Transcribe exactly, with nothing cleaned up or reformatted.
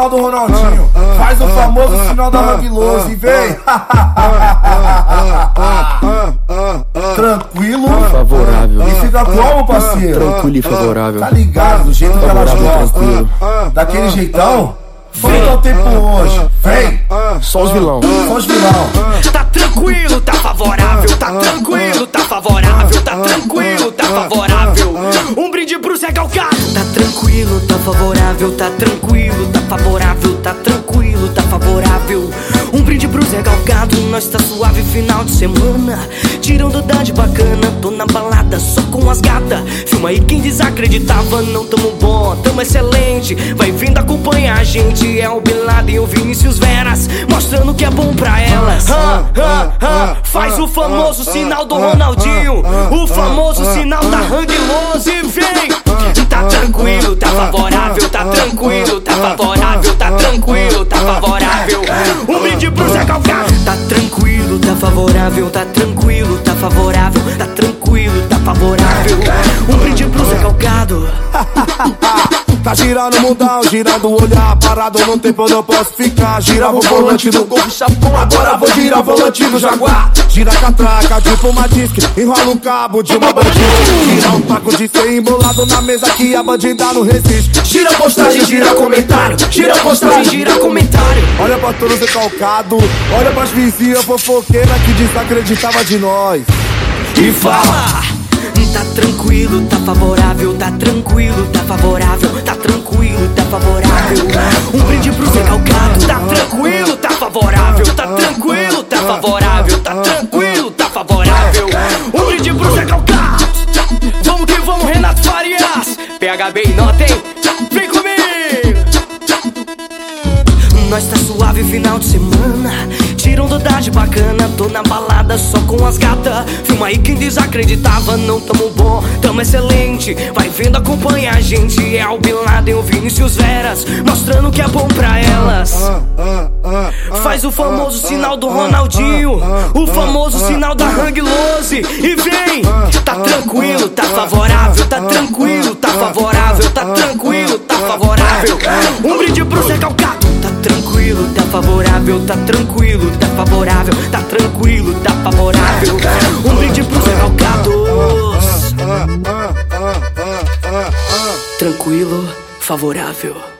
sinal do Ronaldinho. Faz o famoso sinal da Hang Loose e vem. Tranquilo, favorável. E fica como, parceiro? Tranquilo e favorável. Tá ligado, do jeito que elas gostam. Daquele jeitão. Como tá o tempo hoje? Vem! Só os vilão. Só os vilão. Tá tranquilo, tá favorável. Tá tranquilo, tá favorável. Tá tranquilo, tá favorável. Um brinde pro Zé Galgado. Tá tranquilo, tá favorável. Tá tranquilo, tá favorável. Tá tranquilo, tá favorável. Um brinde pro Zé Galgado. Nós tá suave final de semana. Tirando da de bacana. Tô na balada só com as gatas. Filma aí quem desacreditava. Não tamo bom, tamo excelente. Vai vindo acompanhar a gente. É o Bin Laden e o Vinícius Veras, mostrando que é bom pra elas. ah, ah, ah. Faz o famoso sinal do Ronaldinho. O famoso sinal da Hang Loose e vem. Tá tranquilo, tá favorável. Tá tranquilo, tá favorável. Tá tranquilo, tá favorável. Um brinde pro Zé Galgado. Tá tranquilo, tá favorável. Tá tranquilo, tá favorável. Tá tranquilo, tá favorável. Um brinde pro Zé Galgado. Tá girando o mundão, girando o olhar. Parado no tempo eu não posso ficar. Girava o volante do Golf Chapão, agora vou girar o volante do Jaguar. Gira a catraca, tipo uma disque, enrola um cabo de uma bandida. Gira um taco de ser embolado na mesa que a bandida não resiste. Gira postagem, gira comentário. Gira postagem, gira comentário. Olha pra todos recalcado, olha pras vizinhas fofoqueiras que desacreditava de nós. E fala! Tá tranquilo, tá favorável, tá tranquilo, tá favorável, tá tranquilo, tá favorável. Um brinde pro Zé Galgado. Tá tranquilo, tá favorável, tá tranquilo, tá favorável, tá tranquilo, tá favorável. Um brinde pro Zé Galgado. Vamos que vamos, Renato Farias. P H B e nota, hein? Vem comigo! Nós tá suave final de semana. Tira um dodage bacana. Tô na balada só com as gatas. Filma aí quem desacreditava. Não tamo bom, tamo excelente. Vai vendo, acompanha a gente. É o Bin Laden, o Vinícius Veras, mostrando que é bom pra elas. Faz o famoso sinal do Ronaldinho. O famoso sinal da Hang Loose e vem. Tá tranquilo, tá favorável. Tá tranquilo, tá favorável. Tá tranquilo, tá favorável. Um brinde pro Zé Galgado. Tá tranquilo, tá favorável. Tá tranquilo, tá favorável. Tá tranquilo, tá favorável. Um brinde pro Zé Galgado. Tranquilo, favorável.